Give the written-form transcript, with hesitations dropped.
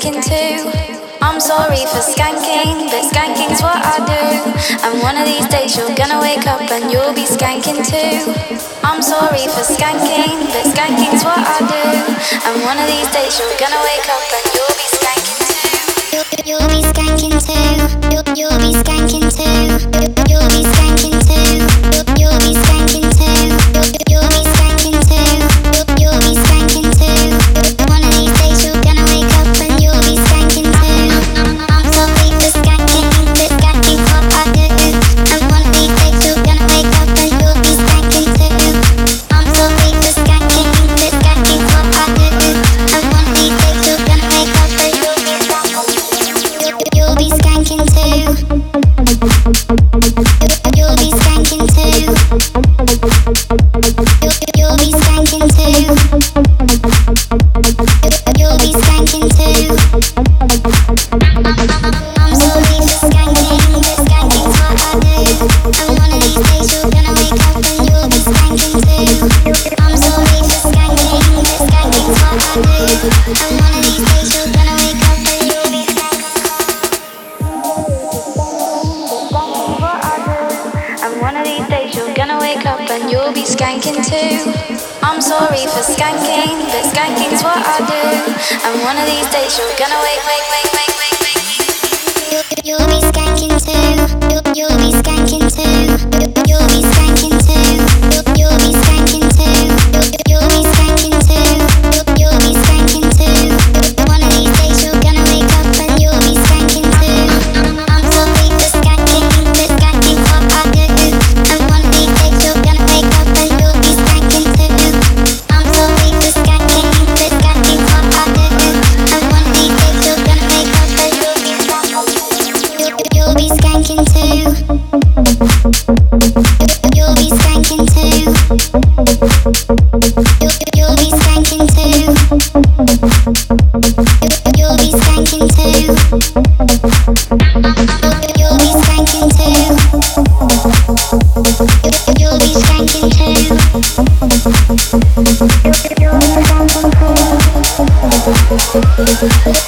skanking too. I'm sorry for skanking, but skanking's what I do. And one of these days you're gonna wake up and you'll be skanking too. I'm sorry for skanking, but skanking's what I do. And one of these days you're gonna wake up and you'll be skanking too. You'll be skanking too. You'll be skanking too. You'll be skanking too. You'll be skanking too. You'll be skanking too. You'll be skanking too. One of these days you're gonna wake up and you'll be skanking too. I'm sorry for skanking, but skanking's what I do. And one of these days you're gonna wake up and you'll be skanking too. I'm sorry for skanking, but skanking's what I do. And one of these days you're gonna wake up and you'll be skanking. You'll be skanking too. You'll be skanking too. You'll be skanking too. You'll be skanking too. I'm sorry for skanking, but skanking's what I do. And one of these days you're gonna wake up and you'll be skanking too. I'm sorry for skanking, but skanking's what I do. And one of these days you're gonna wake up and you'll be skanking. And one of these days you're gonna wake up and you'll be skanking too. I'm sorry for skanking, but skanking's what I do. And one of these days you're gonna wake. You'll be skanking too. You'll be skanking too. You'll be skanking too. You'll be skanking too. You'll be skanking too. You'll be skanking too. One of these days you're gonna wake up and you'll be skanking too. I'm sorry for skanking, but skanking's what I do. And one of these days you're gonna wake up and you'll be skanking too. I'm sorry for skanking, but skanking's what I do. And one of these days you're gonna wake up and you'll be skanking. You'll be skanking too. You'll be skanking too. You'll be skanking too. You'll be skanking too. You'll be skanking too. You'll be skanking too. You'll be skanking too.